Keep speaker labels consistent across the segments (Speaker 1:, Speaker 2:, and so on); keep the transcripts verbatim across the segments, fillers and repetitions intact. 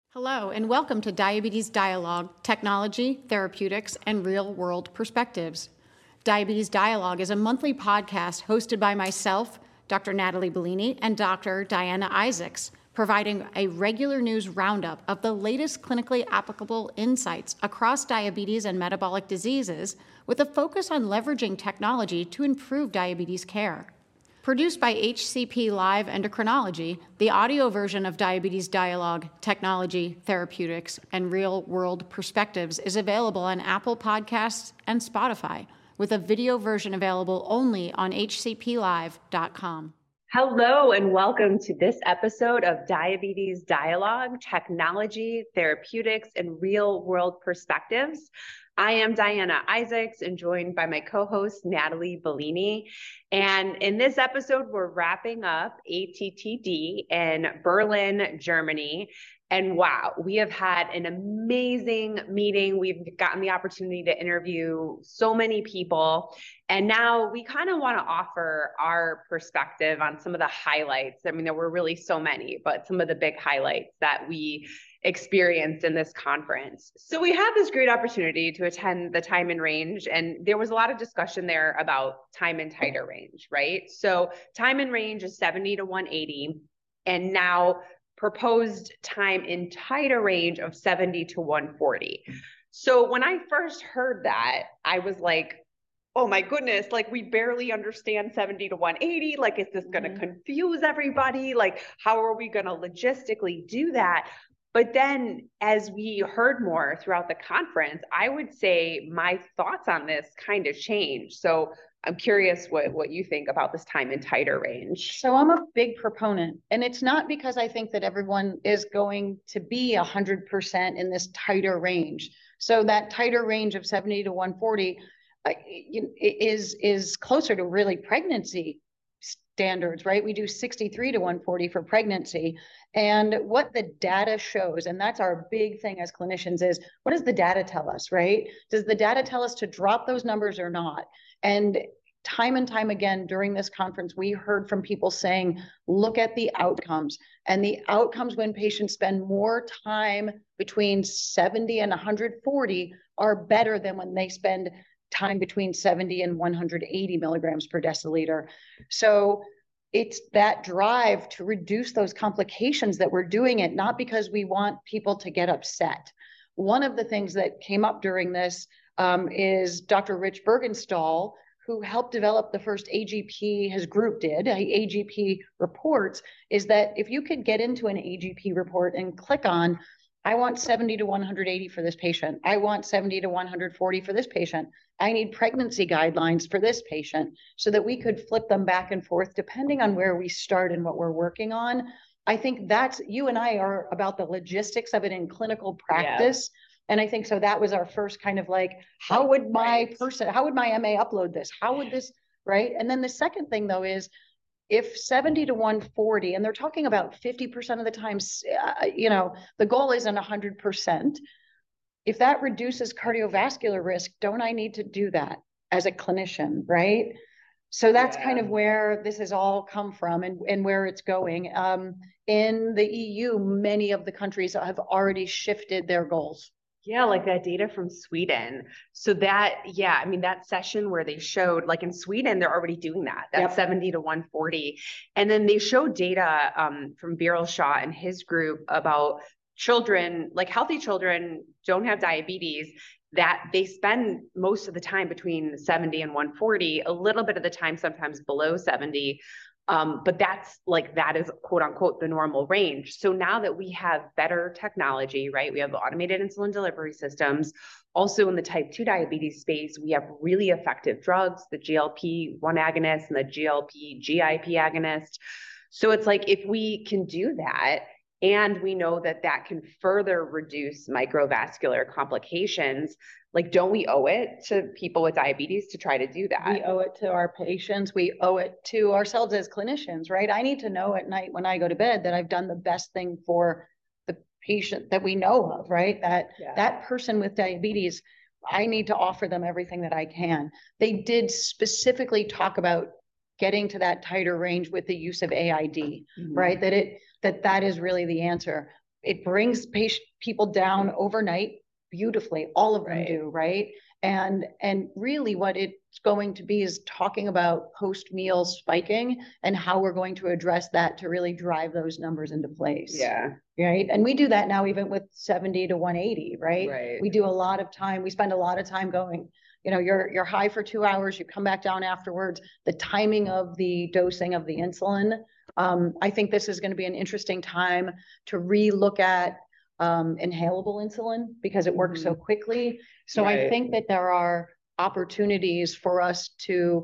Speaker 1: Hello, and welcome to Diabetes Dialogue, Technology, Therapeutics, and Real-World Perspectives. Diabetes Dialogue is a monthly podcast hosted by myself, Doctor Natalie Bellini, and Doctor Diana Isaacs, providing a regular news roundup of the latest clinically applicable insights across diabetes and metabolic diseases, with a focus on leveraging technology to improve diabetes care. Produced by H C P Live Endocrinology, the audio version of Diabetes Dialogue, Technology, Therapeutics, and Real-World Perspectives is available on Apple Podcasts and Spotify, with a video version available only on H C P live dot com.
Speaker 2: Hello, and welcome to this episode of Diabetes Dialogue, Technology, Therapeutics, and Real-World Perspectives. I am Diana Isaacs and joined by my co-host, Natalie Bellini. And in this episode, we're wrapping up A T T D in Berlin, Germany. And wow, we have had an amazing meeting. We've gotten the opportunity to interview so many people. And now we kind of want to offer our perspective on some of the highlights. I mean, there were really so many, but some of the big highlights that we experienced in this conference. So we had this great opportunity to attend the time and range, and there was a lot of discussion there about time and titer range, right? So time and range is seventy to one eighty, and now proposed time in titer range of seventy to one forty. So when I first heard that, I was like, oh my goodness, like we barely understand seventy to one eighty. Like, is this going to mm-hmm. confuse everybody? Like, how are we going to logistically do that? But then as we heard more throughout the conference, I would say my thoughts on this kind of changed. So I'm curious what, what you think about this time and titer range.
Speaker 3: So I'm a big proponent, and it's not because I think that everyone is going to be one hundred percent in this titer range. So that titer range of seventy to one forty uh, is, is closer to really pregnancy standards, right? We do sixty-three to one forty for pregnancy. And what the data shows, and that's our big thing as clinicians, is what does the data tell us, right? Does the data tell us to drop those numbers or not? And time and time again during this conference, we heard from people saying, look at the outcomes. And the outcomes when patients spend more time between seventy and one hundred forty are better than when they spend time between seventy and one hundred eighty milligrams per deciliter. So it's that drive to reduce those complications that we're doing it, not because we want people to get upset. One of the things that came up during this um, is Doctor Rich Bergenstahl, who helped develop the first A G P, his group did, A G P reports, is that if you could get into an A G P report and click on, I want seventy to one hundred eighty for this patient. I want seventy to one hundred forty for this patient. I need pregnancy guidelines for this patient, so that we could flip them back and forth depending on where we start and what we're working on. I think that's, you and I are about the logistics of it in clinical practice. Yeah. And I think so that was our first kind of like, how would my right. person, how would my M A upload this? How would this, right? And then the second thing though is, if seventy to one forty, and they're talking about fifty percent of the time, uh, you know, the goal isn't one hundred percent. If that reduces cardiovascular risk, don't I need to do that as a clinician, right? So that's yeah. kind of where this has all come from and, and where it's going. Um, in the E U, many of the countries have already shifted their goals.
Speaker 2: Yeah, like that data from Sweden. So that, yeah, I mean, that session where they showed, like in Sweden, they're already doing that, that yep. seventy to one forty. And then they showed data um, from Viral Shah and his group about children, like healthy children don't have diabetes, that they spend most of the time between seventy and one forty, a little bit of the time, sometimes below seventy. Um, but that's like, that is quote unquote the normal range. So now that we have better technology, right? We have automated insulin delivery systems. Also in the type two diabetes space, we have really effective drugs, the G L P one agonist and the G L P G I P agonist. So it's like, if we can do that, and we know that that can further reduce microvascular complications, like, don't we owe it to people with diabetes to try to do that?
Speaker 3: We owe it to our patients. We owe it to ourselves as clinicians, right? I need to know at night when I go to bed that I've done the best thing for the patient that we know of, right? That yeah. that person with diabetes, I need to offer them everything that I can. They did specifically talk about getting to that tighter range with the use of A I D, mm-hmm. right? That it that that is really the answer. it brings patient people down overnight beautifully. All of them
Speaker 2: Right.
Speaker 3: do, right? And and really what it's going to be is talking about post-meal spiking and how we're going to address that to really drive those numbers into place.
Speaker 2: Yeah.
Speaker 3: Right. And we do that now even with seventy to one eighty, right?
Speaker 2: Right.
Speaker 3: We do a lot of time, we spend a lot of time going, you know, you're you're high for two hours, you come back down afterwards. The timing of the dosing of the insulin. Um, I think this is going to be an interesting time to relook at um, inhalable insulin because it works so quickly. So I
Speaker 2: Right.
Speaker 3: think that there are opportunities for us to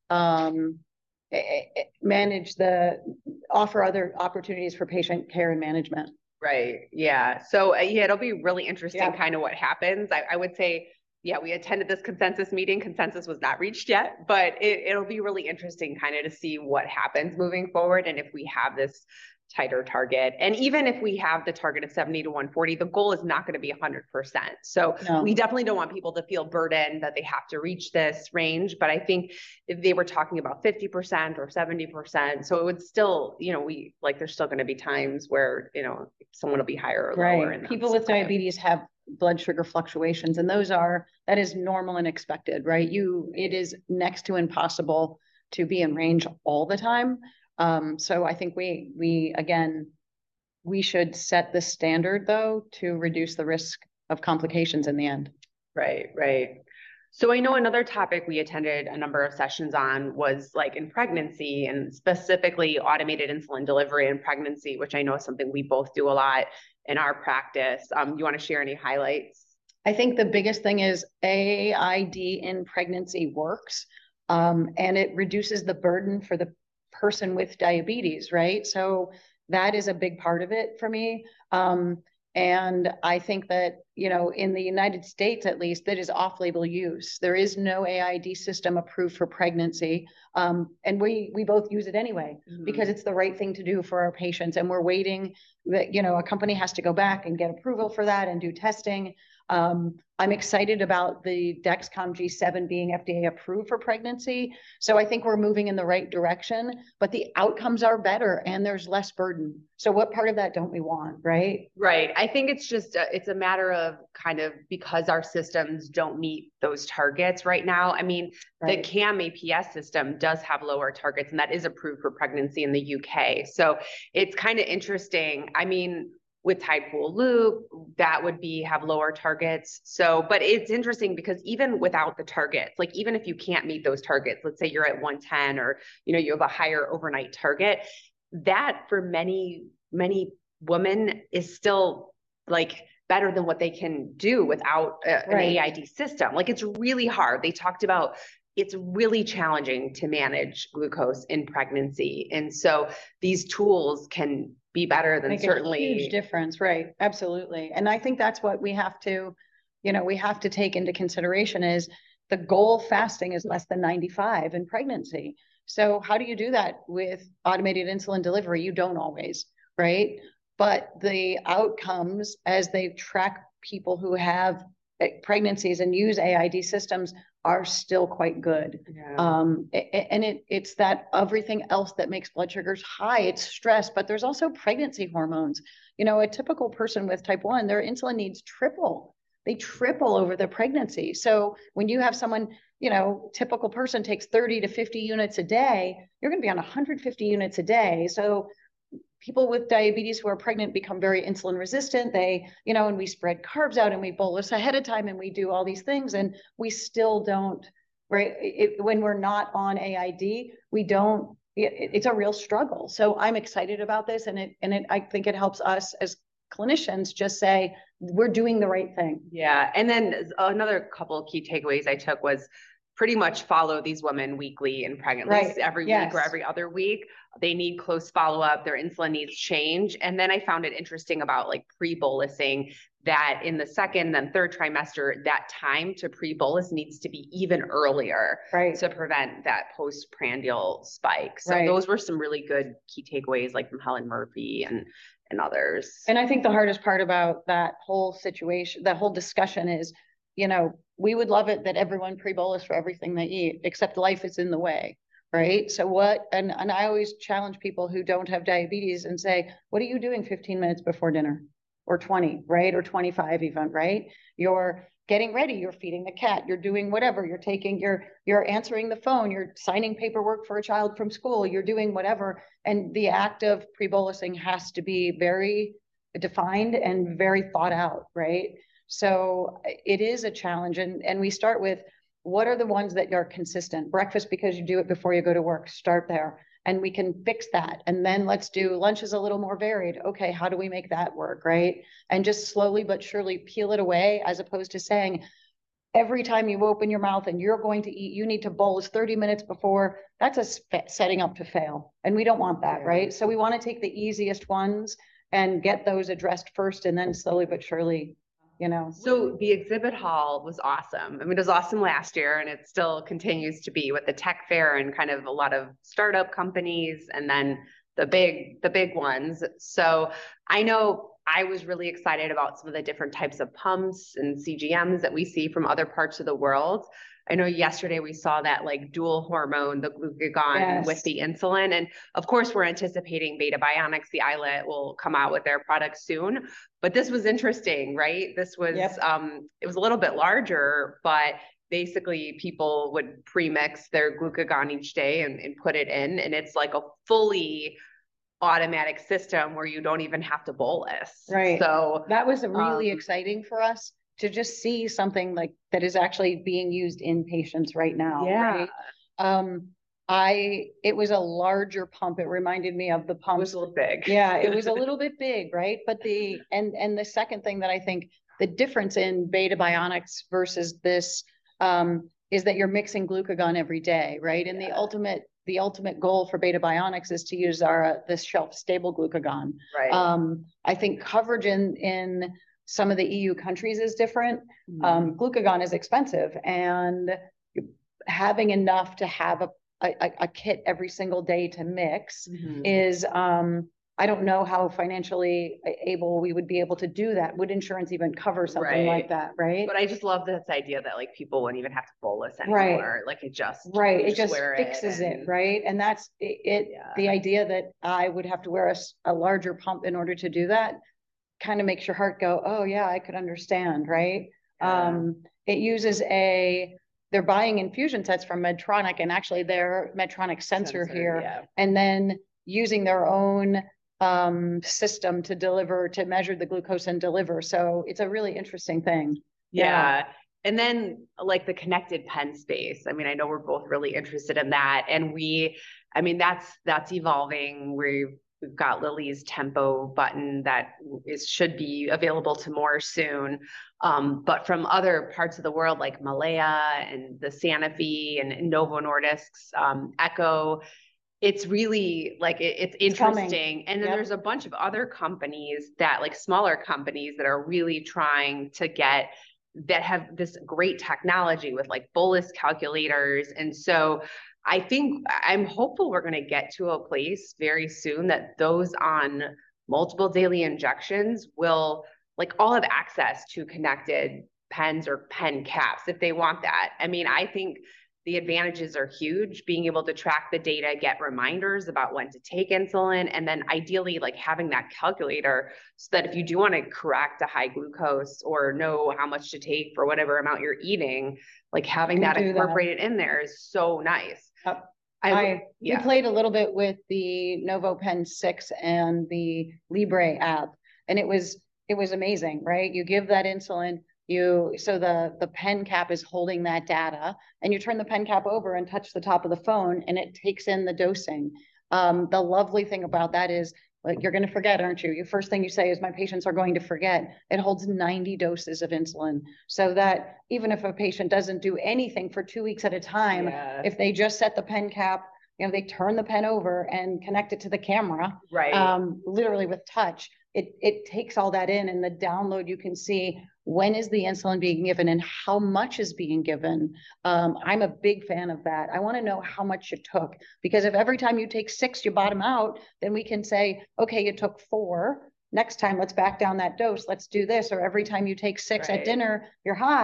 Speaker 3: um, eh, eh, manage the, offer other opportunities for patient care and management.
Speaker 2: Right. Yeah. So uh, yeah, it'll be really interesting
Speaker 3: Yeah.
Speaker 2: kind of what happens. I, I would say, yeah, we attended this consensus meeting. Consensus was not reached yet, but it, it'll be really interesting kind of to see what happens moving forward. And if we have this tighter target, and even if we have the target of seventy to one forty, the goal is not going to be one hundred percent. So
Speaker 3: No.
Speaker 2: we definitely don't want people to feel burdened that they have to reach this range. But I think if they were talking about fifty percent or seventy percent, so it would still, you know, we like, there's still going to be times where, you know, someone will be higher or lower.
Speaker 3: Right.
Speaker 2: And
Speaker 3: People
Speaker 2: that's
Speaker 3: with
Speaker 2: kind of-
Speaker 3: diabetes have blood sugar fluctuations, and those are, that is normal and expected, right? You, it is next to impossible to be in range all the time. Um, so I think we, we, again, we should set the standard though, to reduce the risk of complications in the end.
Speaker 2: Right, right. So I know another topic we attended a number of sessions on was like in pregnancy, and specifically automated insulin delivery in pregnancy, which I know is something we both do a lot in our practice. Um, you want to share any highlights?
Speaker 3: I think the biggest thing is A I D in pregnancy works, um, and it reduces the burden for the person with diabetes, right? So that is a big part of it for me. Um, and I think that, you know, in the United States, at least, that is off-label use. There is no A I D system approved for pregnancy. Um, and we, we both use it anyway,
Speaker 2: Mm-hmm.
Speaker 3: because it's the right thing to do for our patients. And we're waiting that, you know, a company has to go back and get approval for that and do testing. Um, I'm excited about the Dexcom G seven being F D A approved for pregnancy. So I think we're moving in the right direction, but the outcomes are better and there's less burden. So what part of that don't we want, right?
Speaker 2: Right. I think it's just, a, it's a matter of kind of, because our systems don't meet those targets right now. I mean,
Speaker 3: Right.
Speaker 2: the C A M A P S system does have lower targets, and that is approved for pregnancy in the U K. So it's kind of interesting. I mean, with Tidepool Loop, that would be have lower targets. So, but it's interesting because even without the targets, like even if you can't meet those targets, let's say you're at one ten, or, you know, you have a higher overnight target, that for many, many women is still like better than what they can do without a,
Speaker 3: Right.
Speaker 2: an A I D system. Like it's really hard. They talked about it's really challenging to manage glucose in pregnancy. And so these tools can be better than
Speaker 3: Make
Speaker 2: certainly
Speaker 3: a huge difference, right? Absolutely. And I think that's what we have to, you know, we have to take into consideration is the goal fasting is less than ninety-five in pregnancy. So how do you do that with automated insulin delivery? You don't always, right? But the outcomes as they track people who have pregnancies and use A I D systems are still quite good.
Speaker 2: Yeah.
Speaker 3: Um, and it, it's that everything else that makes blood sugars high, it's stress, but there's also pregnancy hormones. You know, a typical person with type one, their insulin needs triple. They triple over the pregnancy. So when you have someone, you know, typical person takes thirty to fifty units a day, you're going to be on one hundred fifty units a day. So people with diabetes who are pregnant become very insulin resistant. They, you know, and we spread carbs out and we bolus ahead of time and we do all these things and we still don't, right? It, when we're not on A I D, we don't, it, it's a real struggle. So I'm excited about this, and it, and it, I think it helps us as clinicians just say, we're doing the right thing.
Speaker 2: Yeah. And then another couple of key takeaways I took was pretty much follow these women weekly in pregnancy,
Speaker 3: Right.
Speaker 2: every
Speaker 3: Yes.
Speaker 2: week or every other week. They need close follow-up, their insulin needs change. And then I found it interesting about like pre-bolusing, that in the second and third trimester, that time to pre-bolus needs to be even earlier,
Speaker 3: Right.
Speaker 2: to prevent that postprandial spike. So
Speaker 3: Right.
Speaker 2: those were some really good key takeaways, like from Helen Murphy and and others.
Speaker 3: And I think the hardest part about that whole situation, that whole discussion is, you know, we would love it that everyone pre-bolus for everything they eat, except life is in the way, right? So what, and, and I always challenge people who don't have diabetes and say, what are you doing fifteen minutes before dinner? or twenty, right? Or twenty-five even, right? You're getting ready, you're feeding the cat, you're doing whatever, you're taking, you're, you're answering the phone, you're signing paperwork for a child from school, you're doing whatever. And the act of pre-bolusing has to be very defined and very thought out, right? So it is a challenge. And, and we start with, what are the ones that are consistent? Breakfast, because you do it before you go to work, start there. And we can fix that. And then let's do lunch is a little more varied. Okay, how do we make that work, right? And just slowly but surely peel it away, as opposed to saying, every time you open your mouth and you're going to eat, you need to bolus thirty minutes before. That's a setting up to fail. And we don't want that, right? So we want to take the easiest ones and get those addressed first, and then slowly but surely, you know.
Speaker 2: So the exhibit hall was awesome. I mean, it was awesome last year, and it still continues to be with the tech fair and kind of a lot of startup companies, and then the big, the big ones. So I know I was really excited about some of the different types of pumps and C G Ms that we see from other parts of the world. I know yesterday we saw that like dual hormone, the glucagon yes. with the insulin. And of course, we're anticipating Beta Bionics, the iLet, will come out with their product soon. But this was interesting, right? This was, yep. um, it was a little bit larger, but basically people would pre-mix their glucagon each day and, and put it in. And it's like a fully automatic system where you don't even have to bolus.
Speaker 3: Right. So that was really
Speaker 2: um,
Speaker 3: exciting for us to just see something like that is actually being used in patients right now.
Speaker 2: Yeah.
Speaker 3: Right? Um, I, it was a larger pump. It reminded me of the pumps.
Speaker 2: It was a little big.
Speaker 3: Yeah, it was a little bit big, right? But the, and, and the second thing that I think the difference in Beta Bionics versus this um, is that you're mixing glucagon every day, right? And yeah. the ultimate, the ultimate goal for Beta Bionics is to use our, uh, this shelf stable glucagon.
Speaker 2: Right.
Speaker 3: Um, I think coverage in, in, some of the E U countries is different. Mm-hmm. Um, glucagon is expensive, and having enough to have a, a, a kit every single day to mix mm-hmm. is, um, I don't know how financially able we would be able to do that. Would insurance even cover something right. like that, right?
Speaker 2: But I just love this idea that like people wouldn't even have to bolus anymore.
Speaker 3: Right.
Speaker 2: Like it just
Speaker 3: right. It just fixes it, and... it, right? And that's it. it yeah. The idea that I would have to wear a, a larger pump in order to do that kind of makes your heart go, oh yeah, I could understand, right? Yeah. Um, it uses a, they're buying infusion sets from Medtronic, and actually their Medtronic sensor, sensor here, yeah. and then using their own um, system to deliver, to measure the glucose and deliver. So it's a really interesting thing.
Speaker 2: Yeah. yeah. And then like the connected pen space. I mean, I know we're both really interested in that. And we, I mean, that's, that's evolving. We've, We've got Lilly's Tempo button that is should be available to more soon. Um, but from other parts of the world, like Malaya and the Sanofi and Novo Nordisk's um, Echo, it's really like, it, it's interesting.
Speaker 3: It's
Speaker 2: and then yep. there's a bunch of other companies that like smaller companies that are really trying to get, that have this great technology with like bolus calculators. And so I think I'm hopeful we're going to get to a place very soon that those on multiple daily injections will like all have access to connected pens or pen caps if they want that. I mean, I think the advantages are huge, being able to track the data, get reminders about when to take insulin, and then ideally like having that calculator so that if you do want to correct a high glucose or know how much to take for whatever amount you're eating, like having that incorporated that. in there is so nice.
Speaker 3: Yep. I, I yeah. we played a little bit with the NovoPen six and the Libre app, and it was it was amazing, right? You give that insulin, you so the the pen cap is holding that data, and you turn the pen cap over and touch the top of the phone, and it takes in the dosing. Um, the lovely thing about that is, like, you're going to forget, aren't you? Your first thing you say is, my patients are going to forget. It holds ninety doses of insulin, so that even if a patient doesn't do anything for two weeks at a time, yeah. if they just set the pen cap, you know, they turn the pen over and connect it to the camera,
Speaker 2: right?
Speaker 3: Um, literally with touch, it it takes all that in, and the download, you can see when is the insulin being given and how much is being given. Um, I'm a big fan of that. I want to know how much you took, because if every time you take six, you bottom out, then we can say, okay, you took four. Next time, let's back down that dose. Let's do this. Or every time you take six right. at dinner, you're high.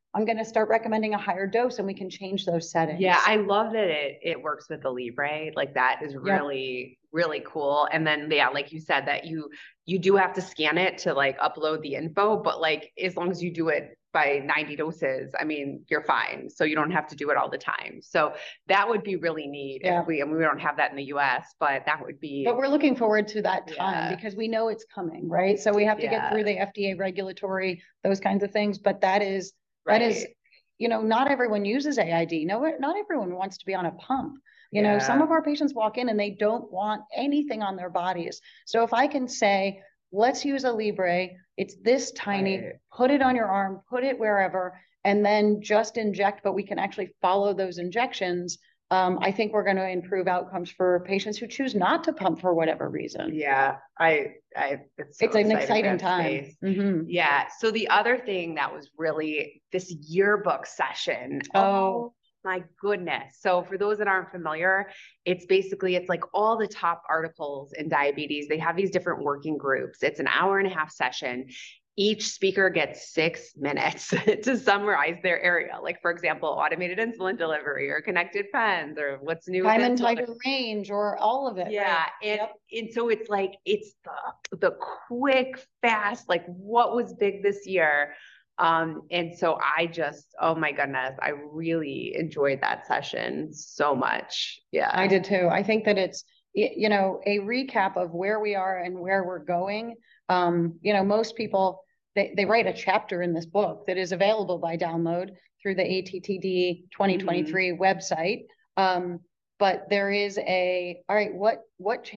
Speaker 3: I'm going to start recommending a higher dose and we can change those settings.
Speaker 2: Yeah, I love that it it works with the Libre. Like that is
Speaker 3: Yep.
Speaker 2: really, really cool. And then yeah, like you said, that you you do have to scan it to like upload the info, but like as long as you do it by ninety doses, I mean, you're fine. So you don't have to do it all the time. So that would be really neat
Speaker 3: Yeah.
Speaker 2: if we, and we don't have that in the U S, but that would be.
Speaker 3: But we're looking forward to that time
Speaker 2: Yeah.
Speaker 3: because we know it's coming, right? So we have to
Speaker 2: Yeah.
Speaker 3: get through the F D A regulatory, those kinds of things. But that is, that is,
Speaker 2: Right.
Speaker 3: you know, not everyone uses A I D. No, not everyone wants to be on a pump. You know, some
Speaker 2: Yeah.
Speaker 3: of our patients walk in and they don't want anything on their bodies. So if I can say, let's use a Libre, it's this tiny,
Speaker 2: Right.
Speaker 3: put it on your arm, put it wherever, and then just inject, but we can actually follow those injections. Um, I think we're going to improve outcomes for patients who choose not to pump for whatever reason.
Speaker 2: Yeah, I, I, it's, so
Speaker 3: It's an
Speaker 2: exciting
Speaker 3: exciting
Speaker 2: that
Speaker 3: time.
Speaker 2: space.
Speaker 3: Mhm.
Speaker 2: Yeah. So the other thing that was really this yearbook session.
Speaker 3: Oh.
Speaker 2: My goodness. So for those that aren't familiar, it's basically, it's like all the top articles in diabetes. They have these different working groups. It's an hour and a half session. Each speaker gets six minutes to summarize their area. Like, for example, automated insulin delivery or connected pens or what's new.
Speaker 3: Time
Speaker 2: with
Speaker 3: and
Speaker 2: insulin.
Speaker 3: titer range or all of it.
Speaker 2: Yeah.
Speaker 3: Right?
Speaker 2: And,
Speaker 3: Yep.
Speaker 2: and so it's like, it's the, the quick, fast, like what was big this year. Um, and so I just, oh my goodness, I really enjoyed that session so much. Yeah.
Speaker 3: I did too. I think that it's, y- you know, a recap of where we are and where we're going. Um, you know, most people, they, they write a chapter in this book that is available by download through the A T T D twenty twenty-three website. Um, but there is a, all right, what, what, ch-